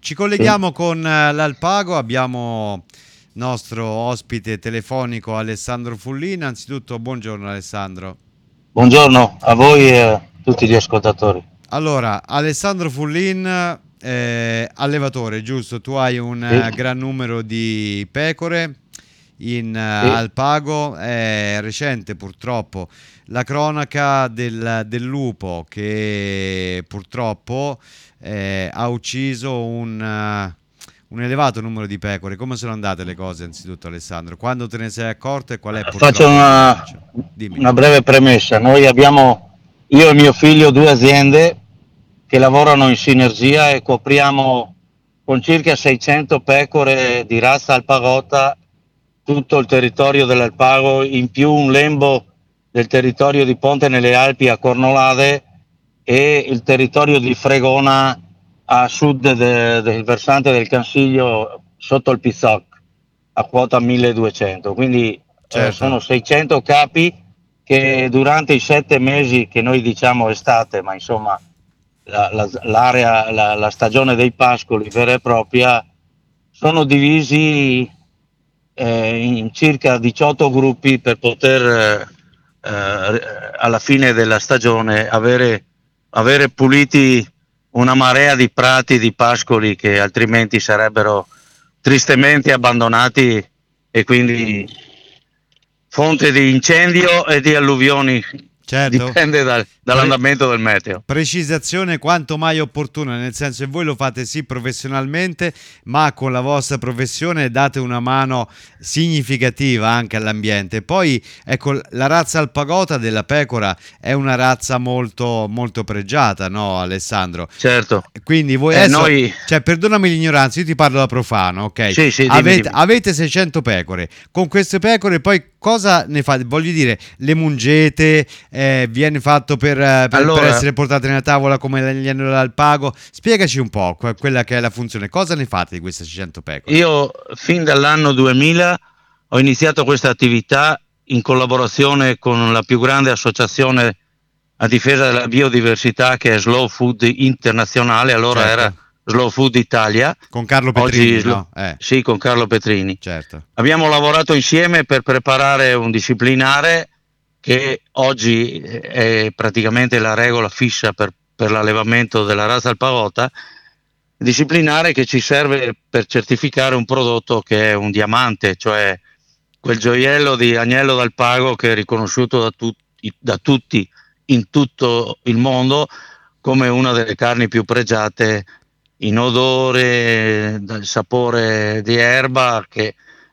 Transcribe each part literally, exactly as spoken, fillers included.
Ci colleghiamo con eh, l'Alpago, abbiamo nostro ospite telefonico Alessandro Fullin. Anzitutto buongiorno Alessandro. Buongiorno a voi e a tutti gli ascoltatori. Allora, Alessandro Fullin, eh, allevatore, giusto? Tu hai un eh, Sì, gran numero di pecore in eh, sì. Alpago. È recente purtroppo la cronaca del, del lupo che purtroppo eh, ha ucciso un, eh, un elevato numero di pecore. Come sono andate le cose, anzitutto, Alessandro? Quando te ne sei accorto e qual è Faccio purtroppo il una, bilancio? Dimmi. una breve premessa. Noi abbiamo, io e mio figlio, due aziende che lavorano in sinergia e copriamo con circa seicento pecore di razza alpagota tutto il territorio dell'Alpago, in più un lembo del territorio di Ponte nelle Alpi a Cornolade e il territorio di Fregona a sud de- del versante del Cansiglio sotto il Pizzoc a quota milleduecento. Quindi eh, sono Certo. seicento capi che durante i sette mesi che noi diciamo estate, ma insomma la, la, l'area, la, la stagione dei pascoli vera e propria, sono divisi eh, in circa diciotto gruppi per poter eh, eh, alla fine della stagione avere, avere puliti una marea di prati, di pascoli che altrimenti sarebbero tristemente abbandonati e quindi fonte di incendio e di alluvioni, Certo. dipende dal, Pre- dall'andamento del meteo. precisazione quanto mai opportuna, nel senso che voi lo fate sì professionalmente, ma con la vostra professione date una mano significativa anche all'ambiente. Poi, ecco, la razza alpagota della pecora è una razza molto, molto pregiata, no, Alessandro? Certo. Quindi voi Eh, adesso, noi, cioè, perdonami l'ignoranza, io ti parlo da profano, ok? sì, sì, dimmi, Avete, dimmi. avete seicento pecore. Con queste pecore poi cosa ne fate? Voglio dire, le mungete, eh, viene fatto per, eh, per- per Allora, essere portate nella tavola come l'agnello dell'Alpago. Spiegaci un po' que- quella che è la funzione. Cosa ne fate di queste seicento pecore? io fin dall'anno duemila ho iniziato questa attività in collaborazione con la più grande associazione a difesa della biodiversità che è Slow Food Internazionale, allora era Certo. Slow Food Italia, Con Carlo oggi Petrini, Slo- no? Eh, sì, con Carlo Petrini. certo. Abbiamo lavorato insieme per preparare un disciplinare che oggi è praticamente la regola fissa per, per l'allevamento della razza alpagota, disciplinare che ci serve per certificare un prodotto che è un diamante, cioè quel gioiello di agnello d'Alpago che è riconosciuto da, tu- da tutti in tutto il mondo come una delle carni più pregiate in odore, dal sapore di erba, che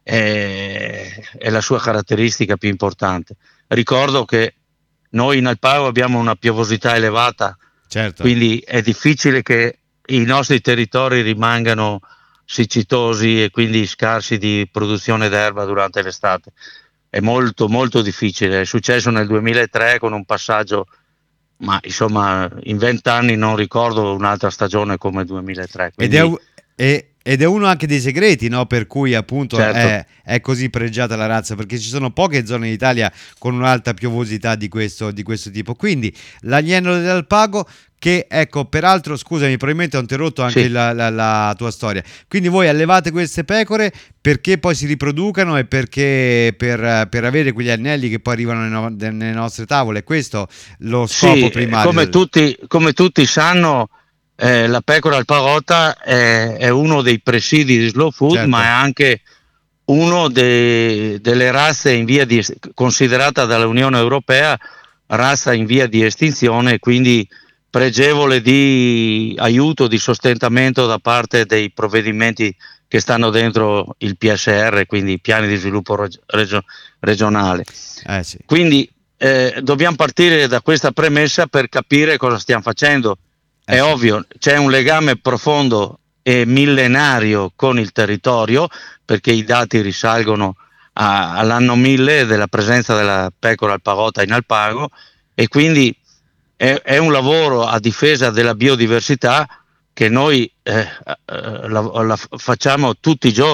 è, è la sua caratteristica più importante. Ricordo che noi in Alpago abbiamo una piovosità elevata, Certo. quindi è difficile che i nostri territori rimangano siccitosi e quindi scarsi di produzione d'erba durante l'estate. È molto molto difficile. È successo nel duemilatré con un passaggio, ma insomma in vent'anni non ricordo un'altra stagione come il duemilatré, Ed è, quindi u- e- ed è uno anche dei segreti, no? Per cui appunto certo. è, è così pregiata la razza, perché ci sono poche zone d'Italia con un'alta piovosità di questo, di questo tipo. Quindi l'agnello dell'Alpago, che ecco, peraltro, scusami, probabilmente ho interrotto anche Sì, la, la- la tua storia. Quindi voi allevate queste pecore perché poi si riproducano e perché per, per avere quegli anelli che poi arrivano nelle, no- nelle nostre tavole. Questo è lo scopo sì, primario come del... tutti, come tutti sanno, eh, la pecora alpagota è, è uno dei presidi di slow food, ma è Certo, anche uno dei, delle razze in via di, considerata dall'Unione Europea razza in via di estinzione, quindi pregevole di aiuto, di sostentamento da parte dei provvedimenti che stanno dentro il P S R, quindi i piani di sviluppo reg- regio- regionale. eh sì, Quindi eh, dobbiamo partire da questa premessa per capire cosa stiamo facendo. eh È sì. ovvio, c'è un legame profondo e millenario con il territorio, perché i dati risalgono a, all'anno mille della presenza della pecora alpagota in Alpago, e quindi è, è un lavoro a difesa della biodiversità che noi eh, eh, la, la facciamo tutti i giorni,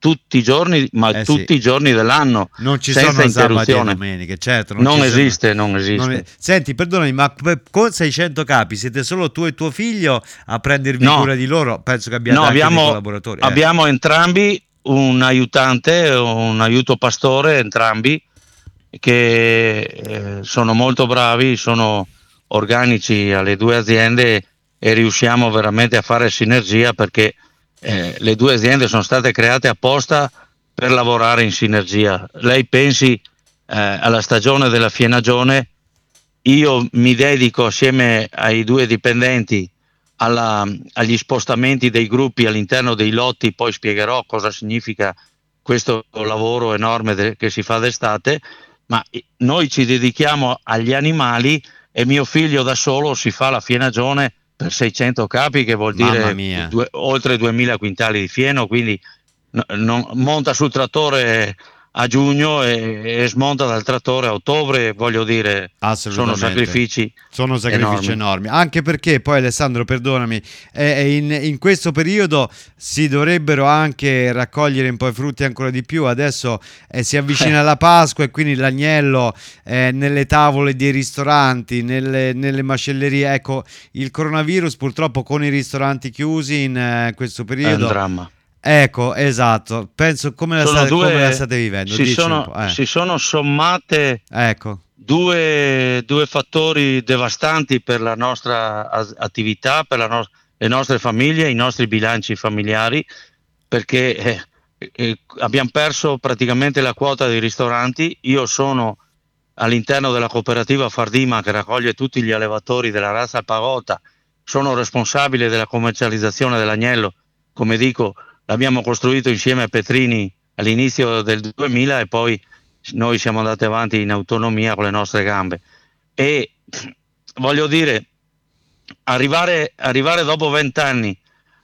tutti i giorni, ma Eh tutti sì. i giorni dell'anno, Non ci senza sono sabati e interruzione. domeniche, certo. Non, ci sono- esiste, non esiste. non è- Senti, perdonami, ma come- con seicento capi siete solo tu e tuo figlio a prendervi No, cura di loro? Penso che abbiate no, anche dei abbiamo, collaboratori. eh. abbiamo entrambi un aiutante, un aiuto pastore, entrambi, che eh, sono molto bravi, sono organici alle due aziende e riusciamo veramente a fare sinergia perché eh, le due aziende sono state create apposta per lavorare in sinergia. Lei pensi eh, alla stagione della fienagione, io mi dedico assieme ai due dipendenti alla, agli spostamenti dei gruppi all'interno dei lotti, poi spiegherò cosa significa questo lavoro enorme de- che si fa d'estate, ma noi ci dedichiamo agli animali e mio figlio da solo si fa la fienagione per seicento capi, che vuol Mamma dire mia. due, oltre duemila quintali di fieno, quindi no, non, monta sul trattore a giugno e, e smonta dal trattore a ottobre, voglio dire, sono Assolutamente. sacrifici Sono sacrifici enormi. enormi. Anche perché poi, Alessandro, perdonami, eh, in, in questo periodo si dovrebbero anche raccogliere un po' i frutti ancora di più. Adesso eh, si avvicina Eh. la Pasqua e quindi l'agnello eh, nelle tavole dei ristoranti, nelle, nelle macellerie. Ecco, il coronavirus purtroppo con i ristoranti chiusi in eh, questo È un periodo. dramma. Ecco, esatto. Penso come la, Sono sta- come la due, state vivendo. si Dici un sono, po'. Eh. si sono sommate Ecco. due, due fattori devastanti per la nostra as- attività, per la no- le nostre famiglie, i nostri bilanci familiari, perché eh, eh, abbiamo perso praticamente la quota dei ristoranti. Io sono all'interno della cooperativa Fardima che raccoglie tutti gli allevatori della razza Alpagota, sono responsabile della commercializzazione dell'agnello, come dico, l'abbiamo costruito insieme a Petrini all'inizio del duemila e poi noi siamo andati avanti in autonomia con le nostre gambe. E voglio dire, arrivare, arrivare dopo vent'anni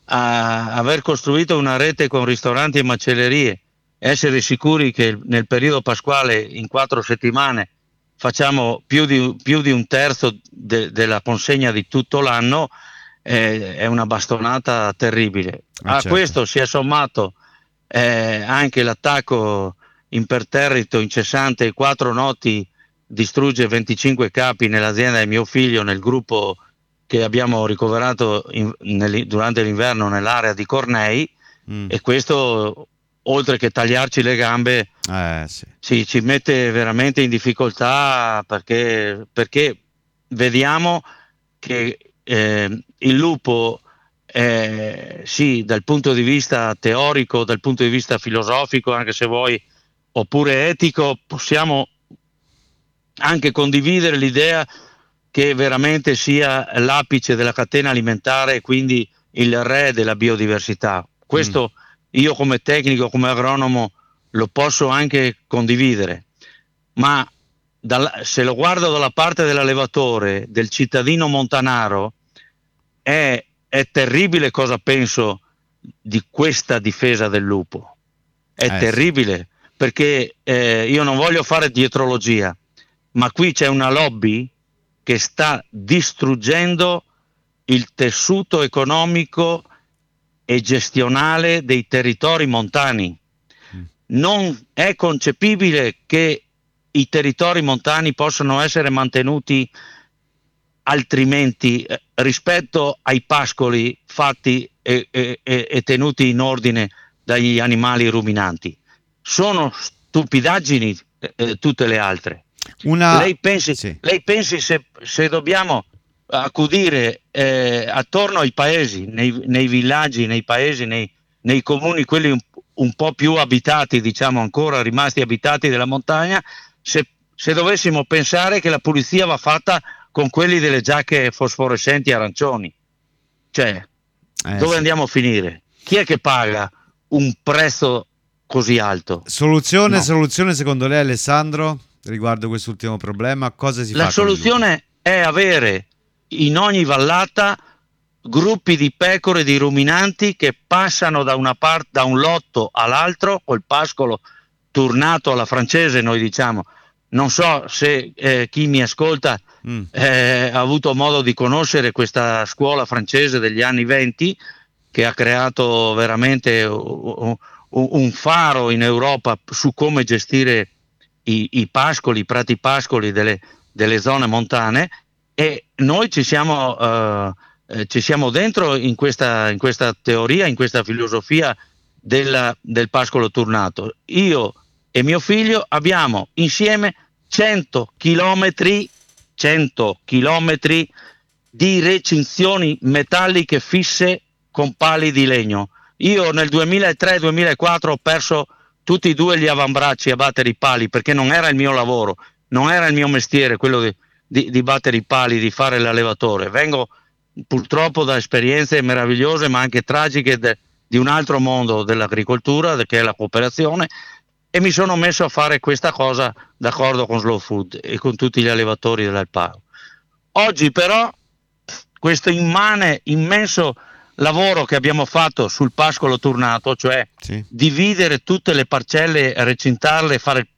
a aver costruito una rete con ristoranti e macellerie, essere sicuri che nel periodo pasquale in quattro settimane facciamo più di, più di un terzo de, della consegna di tutto l'anno, eh, è una bastonata terribile. Ah, A certo. questo si è sommato eh, anche l'attacco imperterrito incessante, quattro notti distrugge venticinque capi nell'azienda di mio figlio, nel gruppo che abbiamo ricoverato in, nel, durante l'inverno nell'area di Cornei, Mm. e questo, oltre che tagliarci le gambe, Eh, sì. sì, ci mette veramente in difficoltà perché, perché vediamo che eh, il lupo, eh, sì, dal punto di vista teorico, dal punto di vista filosofico, anche se vuoi, oppure etico, possiamo anche condividere l'idea che veramente sia l'apice della catena alimentare e quindi il re della biodiversità. Questo mm. io come tecnico, come agronomo, lo posso anche condividere, ma dal, se lo guardo dalla parte dell'allevatore, del cittadino montanaro, è, è terribile cosa penso di questa difesa del lupo. È Eh, terribile, sì. Perché eh, io non voglio fare dietrologia, ma qui c'è una lobby che sta distruggendo il tessuto economico e gestionale dei territori montani. Mm. Non è concepibile che i territori montani possano essere mantenuti altrimenti eh, rispetto ai pascoli fatti e, e, e tenuti in ordine dagli animali ruminanti. Sono stupidaggini eh, tutte le altre. Una... Lei pensi, sì. lei pensi se, se dobbiamo accudire eh, attorno ai paesi, nei, nei villaggi, nei paesi, nei, nei comuni, quelli un, un po' più abitati, diciamo ancora rimasti abitati della montagna, se, se dovessimo pensare che la pulizia va fatta con quelli delle giacche fosforescenti arancioni, cioè eh, dove sì. andiamo a finire? Chi è che paga un prezzo così alto? Soluzione, no. soluzione secondo lei, Alessandro, riguardo quest'ultimo problema, cosa si La fa? La soluzione è avere in ogni vallata gruppi di pecore, di ruminanti che passano da una parte, da un lotto all'altro, col pascolo turnato alla francese, noi diciamo. Non so se eh, chi mi ascolta mm. eh, ha avuto modo di conoscere questa scuola francese degli anni venti, che ha creato veramente un, un, un faro in Europa su come gestire i, i pascoli, i prati pascoli delle, delle zone montane, e noi ci siamo, eh, eh, ci siamo dentro in questa, in questa teoria, in questa filosofia della, del pascolo turnato. Io e mio figlio abbiamo insieme cento chilometri di recinzioni metalliche fisse con pali di legno. Io nel duemilatré duemilaquattro ho perso tutti e due gli avambracci a battere i pali, perché non era il mio lavoro, non era il mio mestiere quello di, di, di battere i pali, di fare l'allevatore. Vengo purtroppo da esperienze meravigliose ma anche tragiche de, di un altro mondo dell'agricoltura, che è la cooperazione, e mi sono messo a fare questa cosa d'accordo con Slow Food e con tutti gli allevatori dell'Alparo. Oggi però questo immane, immenso lavoro che abbiamo fatto sul pascolo turnato, cioè sì. dividere tutte le parcelle, recintarle, fare,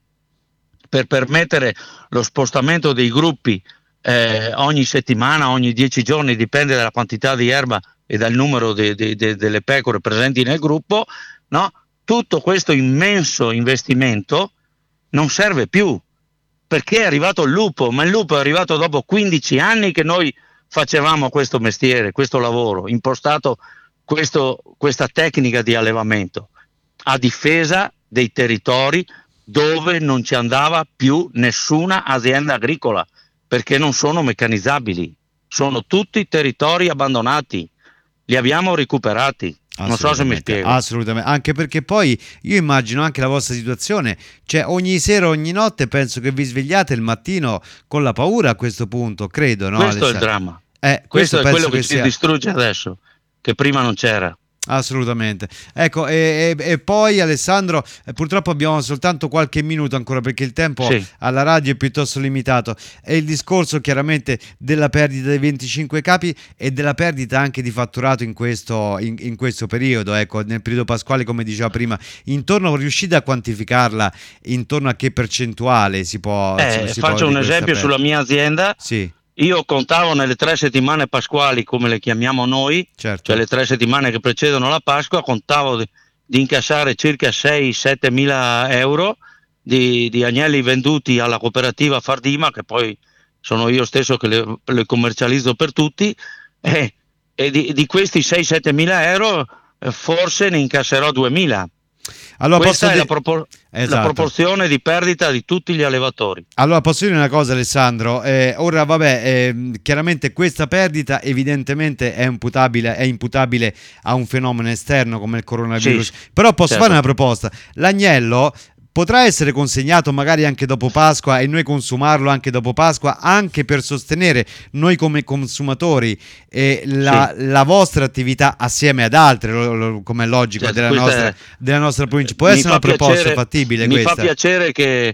per permettere lo spostamento dei gruppi eh, ogni settimana, ogni dieci giorni, dipende dalla quantità di erba e dal numero de, de, de, delle pecore presenti nel gruppo, no? Tutto questo immenso investimento non serve più, perché è arrivato il lupo, ma il lupo è arrivato dopo quindici anni che noi facevamo questo mestiere, questo lavoro, impostato questo, questa tecnica di allevamento a difesa dei territori dove non ci andava più nessuna azienda agricola, perché non sono meccanizzabili, sono tutti territori abbandonati, li abbiamo recuperati. Non so se mi spiego. Assolutamente, anche perché poi io immagino anche la vostra situazione, cioè ogni sera, ogni notte penso che vi svegliate il mattino con la paura a questo punto, credo, no? Questo Alessandro? è il dramma, eh, questo, questo è quello che, che ci sia... distrugge adesso, che prima non c'era. Assolutamente. Ecco, e, e, e poi Alessandro, eh, purtroppo abbiamo soltanto qualche minuto ancora, perché il tempo sì. alla radio è piuttosto limitato. È il discorso chiaramente della perdita dei venticinque capi e della perdita anche di fatturato in questo, in, in questo periodo, ecco, nel periodo pasquale, come diceva prima. Intorno, riuscite a quantificarla? Intorno a che percentuale si può... Eh, si faccio può un esempio sulla mia azienda. Sì. Io contavo nelle tre settimane pasquali, come le chiamiamo noi, certo. cioè le tre settimane che precedono la Pasqua, contavo di, di incassare circa sei sette mila euro di, di agnelli venduti alla cooperativa Fardima, che poi sono io stesso che le, le commercializzo per tutti, e, e di, di questi sei sette mila euro eh, forse ne incasserò duemila. Allora, questa posso è di... la, propor- esatto. la proporzione di perdita di tutti gli allevatori. Allora posso dire una cosa, Alessandro, eh, ora vabbè, eh, chiaramente questa perdita evidentemente è imputabile, è imputabile a un fenomeno esterno come il coronavirus, sì, però posso certo. fare una proposta: l'agnello potrà essere consegnato magari anche dopo Pasqua e noi consumarlo anche dopo Pasqua, anche per sostenere noi come consumatori eh, la, sì. la vostra attività assieme ad altre, lo, lo, come è logico, certo, della, nostra, è... della nostra provincia. Può essere una proposta piacere, fattibile mi questa? Mi fa piacere che,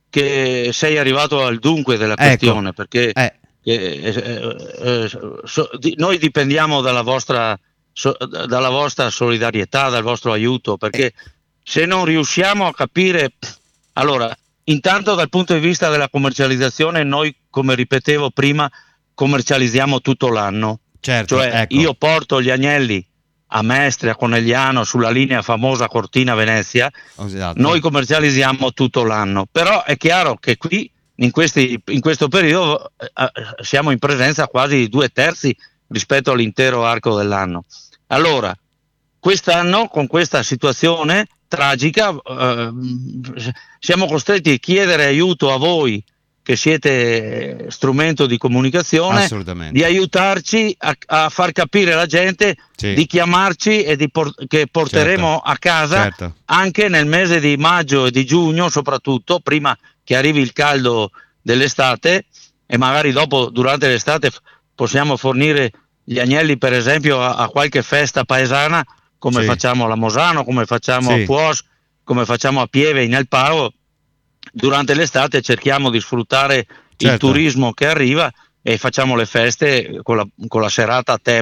che sei arrivato al dunque della questione, ecco. perché eh. eh, eh, eh, so, di, noi dipendiamo dalla vostra, so, dalla vostra solidarietà, dal vostro aiuto, perché eh. se non riusciamo a capire, allora, intanto dal punto di vista della commercializzazione, noi, come ripetevo prima, commercializziamo tutto l'anno. Certo, cioè ecco. io porto gli agnelli a Mestre, a Conegliano, sulla linea famosa Cortina-Venezia, esatto. Noi commercializziamo tutto l'anno, però è chiaro che qui in, questi, in questo periodo eh, siamo in presenza quasi di due terzi rispetto all'intero arco dell'anno. Allora, quest'anno con questa situazione tragica eh, siamo costretti a chiedere aiuto a voi che siete strumento di comunicazione, di aiutarci a, a far capire alla gente, sì. di chiamarci e di por- che porteremo certo. a casa certo. anche nel mese di maggio e di giugno, soprattutto prima che arrivi il caldo dell'estate, e magari dopo durante l'estate f- possiamo fornire gli agnelli per esempio a, a qualche festa paesana, come sì. facciamo a Mosano, come facciamo sì. a Puos, come facciamo a Pieve in Alparo. Durante l'estate cerchiamo di sfruttare certo. il turismo che arriva e facciamo le feste con la, con la serata a tema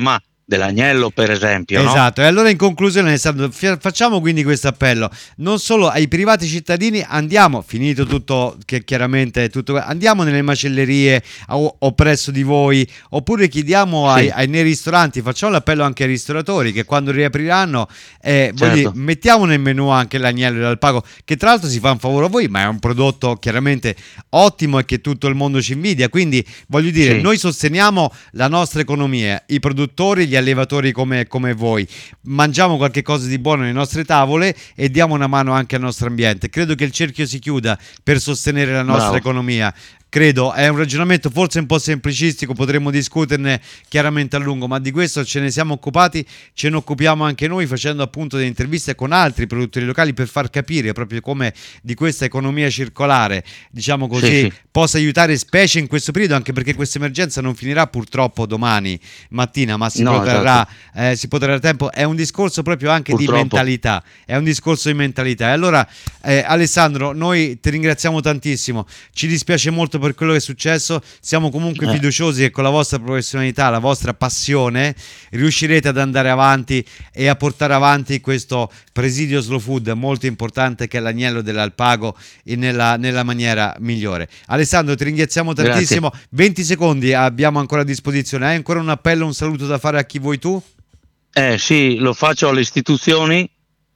dell'agnello, per esempio. Esatto, no? e allora in conclusione, Alessandro, fi- facciamo quindi questo appello non solo ai privati cittadini, andiamo, finito tutto, che chiaramente è tutto, andiamo nelle macellerie o, o presso di voi, oppure chiediamo ai, Sì, ai nei ristoranti, facciamo l'appello anche ai ristoratori che quando riapriranno, eh, voglio dire, certo. mettiamo nel menù anche l'agnello dell'alpago, che tra l'altro si fa un favore a voi, ma è un prodotto chiaramente ottimo e che tutto il mondo ci invidia, quindi voglio dire, Sì, noi sosteniamo la nostra economia, i produttori, gli allevatori come, come voi, mangiamo qualche cosa di buono nelle nostre tavole e diamo una mano anche al nostro ambiente. Credo che il cerchio si chiuda per sostenere la nostra bravo. economia. Credo, è un ragionamento forse un po' semplicistico, potremmo discuterne chiaramente a lungo, ma di questo ce ne siamo occupati, ce ne occupiamo anche noi facendo appunto delle interviste con altri produttori locali per far capire proprio come di questa economia circolare, diciamo Sì, così, sì, possa aiutare specie in questo periodo, anche perché questa emergenza non finirà purtroppo domani mattina, ma si no, protrarrà, esatto, eh, si potrà a tempo. È un discorso proprio anche di purtroppo. mentalità, è un discorso di mentalità. E allora, eh, Alessandro, noi ti ringraziamo tantissimo, ci dispiace molto per quello che è successo, siamo comunque Eh, fiduciosi che con la vostra professionalità, la vostra passione, riuscirete ad andare avanti e a portare avanti questo presidio slow food molto importante che è l'agnello dell'Alpago e nella, nella maniera migliore. Alessandro, ti ringraziamo grazie. tantissimo. venti secondi abbiamo ancora a disposizione. Hai ancora un appello, un saluto da fare a chi vuoi tu? Eh sì, lo faccio alle istituzioni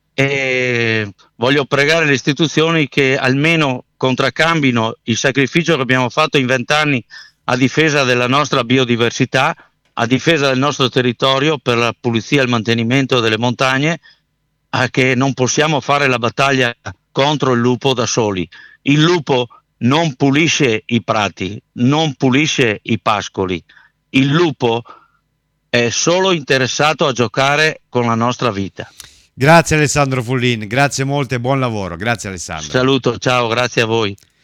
e voglio pregare le istituzioni che almeno contraccambino il sacrificio che abbiamo fatto in vent'anni a difesa della nostra biodiversità, a difesa del nostro territorio per la pulizia e il mantenimento delle montagne, a che non possiamo fare la battaglia contro il lupo da soli. Il lupo non pulisce i prati, non pulisce i pascoli. Il lupo è solo interessato a giocare con la nostra vita. Grazie Alessandro Fullin, grazie molto e buon lavoro. Grazie Alessandro. Saluto, ciao, grazie a voi.